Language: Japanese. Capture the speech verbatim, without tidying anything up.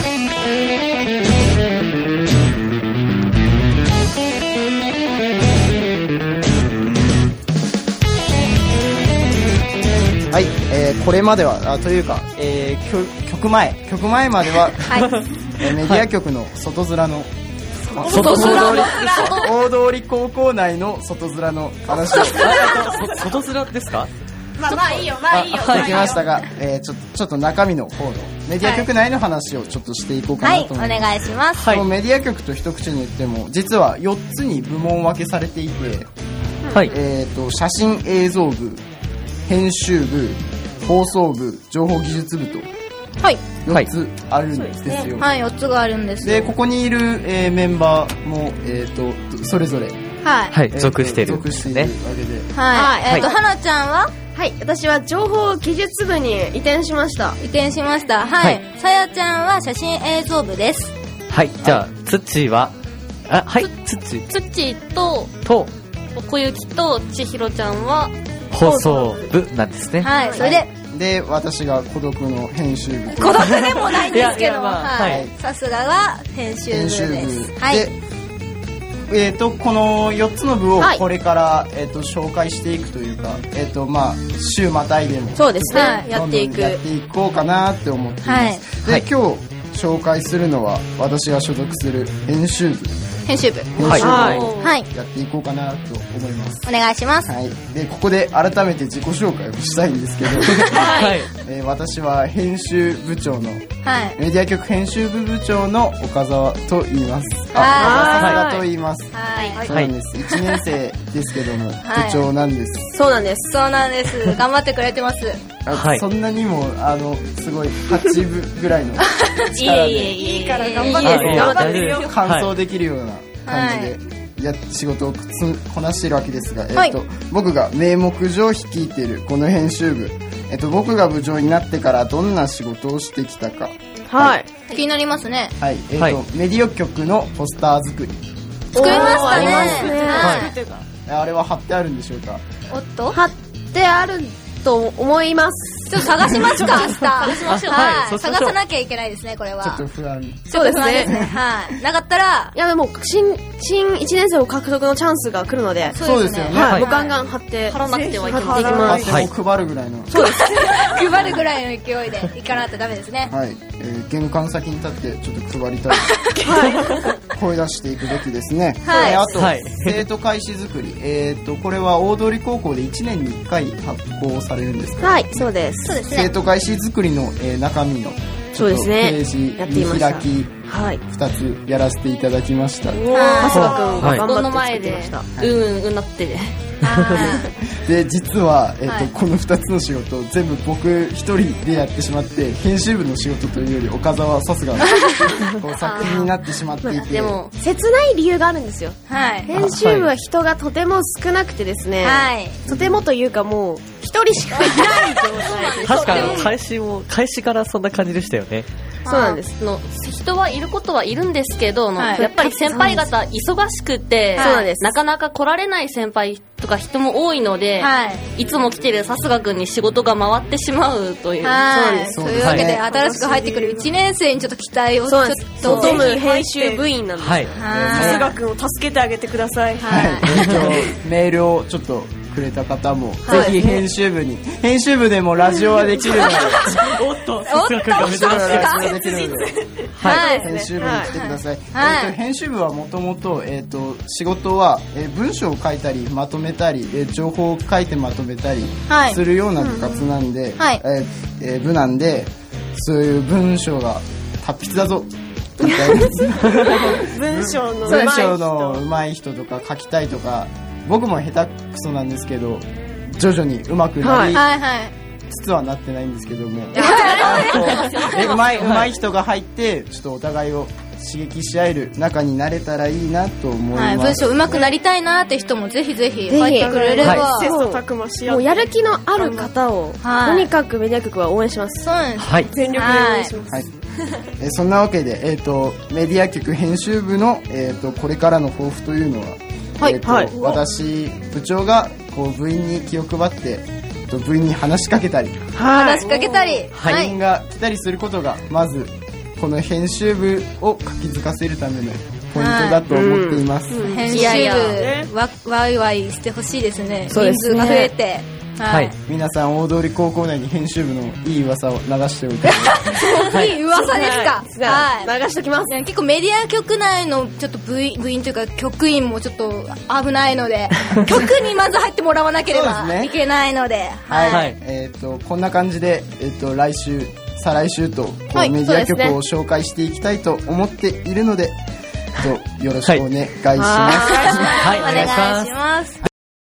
はい、えー、これまではあというか、えー、曲, 曲前曲前までは、はいえー、メディア局の外面の、はい、外大通高校内の外面の話を外面ですか？ まあまあいいよまあいいよはい、来ましたが、えー、ちょっとちょっと中身の方のメディア局内の話をちょっとしていこうかなと思います。 はい、お願いします。 はい、メディア局と一口に言っても実はよっつに部門分けされていて、はい、えーと写真映像部、編集部、放送部、情報技術部とよっつあるんですよ。はい、 はい、よっつがあるんですよ。 でここにいる、えー、メンバーも、えー、とそれぞれ、 はいはい、属している属しているわけで、 はい、はい、えっ、ー、と、はい、はなちゃんははい、私は情報技術部に移転しました。 移転しました。はい。さやちゃんは写真映像部です。 はい、じゃあ、つっちーは、あ、はい、つっちー。 つっちーと、 と、 こゆきとちひろちゃんは、 放送部なんですね。 はい、それで、 で、私が孤独の編集部。 孤独でもないんですけど、 まあ、 はい。さすがは編集部です。はい。 でえー、とこのよっつの部をこれから、はい、えー、と紹介していくというか、えーとまあ、週またいでもそうですね、 はい、 やっていくやっていこうかなって思っています、はい、で、はい、今日紹介するのは私が所属する編集部編集部編集部をやっていこうかなと思います。 お願いします。 はい、でここで改めて自己紹介をしたいんですけど、はいえー、私は編集部長の、はい、メディア局編集部部長の岡澤と言います。あ、岡澤と言います。はい、そうなんです。いちねん生ですけども、はい、部長なんです。 そうなんです。そうなんです。頑張ってくれてます。 はい、そんなにもあのすごいはちぶぐらいの力でいいいいいいから頑張って頑張ってよ。 完走できるような感じでや仕事をこなしているわけですが、はい、えっと僕が名目上率いているこの編集部、えっと僕が部長になってからどんな仕事をしてきたか、 はい、気になりますね。 はい、えっと、はい、メディア局のポスター作り作りましたね。 はい、あれは貼ってあるんでしょうか？ おっと貼ってあると思います。 ちょっと探しますか、明日。探しましょう。はい。探さなきゃいけないですね、これは。 ちょっと不安。 そうですね。 はい。なかったら、 いやでも新新いちねん生を獲得のチャンスが来るので、 そうですよね。 はい。ガンガン貼って貼らなくてはいけない。 貼っていきます。 はい。配るぐらいの。 そうです。配るぐらいの勢いで行かないとダメですね。 はい。えー、玄関先に立ってちょっと配りたい。はい。声出していくべきですね。はい。あと、生徒会誌作り。えっとこれは大通高校でいちねんにいっかい発行されるんですか？ はい、そうです。 そうですね。 生徒会誌作りの、えー、中身のそうですね、 ページ見開きふたつやらせていただきました。 春日くんが頑張って作ってました。 うんうんなってで実は、えーとはい、このふたつの仕事全部僕一人でやってしまって編集部の仕事というより岡澤はさすがこう作品になってしまっていてでも切ない理由があるんですよ、 はい、 編集部は人がとても少なくてですね、はい、とてもというかもう一人しかいない状態で確かに開始も開始からそんな感じでしたよね。 そうなんです。 の人はいることはいるんですけど、はい、やっぱり先輩方忙しくて、 そうなんです。 なかなか来られない先輩とか人も多いので、はい、いつも来てるさすがくんに仕事が回ってしまうという。 はい、 そうなんです。 というわけで、はい、新しく入ってくるいちねん生にちょっと期待をちょっと求む編集部員なんです。 はい。 さすがくんを助けてあげてください。 はい。はい、メールをちょっとくれた方も、はい、ぜひ編集部に、編集部でもラジオはできるのでおっとさすがくんが珍しいラジオできるので、はい、編集部に来てください。はい、えー、と編集部はもともと仕事は、えー、文章を書いたりまとめたり、えー、情報を書いてまとめたりするような部活なんで、はい、えーえー、部なんでそういう文章が達筆だぞ文章の文章の上手い人とか書きたいとか、僕も下手くそなんですけど徐々に上手くなりつつはなってないんですけども、上手い上手い人が入ってちょっとお互いを刺激し合える仲になれたらいいなと思います。はい、 文章上手くなりたいなって人もぜひぜひ入ってくれれば、 はい、切磋琢磨し合って、もうやる気のある方を、はい、とにかくメディア局は応援します。 そうなんです。 はい、 全力で応援します。 はい、えそんなわけで、えー、とメディア局編集部の、えー、とこれからの抱負というのは、はい、えーとはい、私部長がこう部員に気を配って部員に話しかけたり、 はい、話しかけたり、 部員が来たりすることがまずこの編集部を活気づかせるためのポイントだと思っています、はいうん、編集部わわいわいしてほしいですね。人数が増えて、 はい、 皆さん大通高校内に編集部のいい噂を流しておいてはい、いい噂ですか。 はい、流しときます。 結構メディア局内のちょっと部員、部員というか局員もちょっと危ないので局にまず入ってもらわなければいけないので、 はい、はい、えっ、ー、とこんな感じで、えっ、ー、と来週再来週とこう、はい、メディア局を紹介していきたいと思っているので、とよろしくお願いします。 はい、お願いします。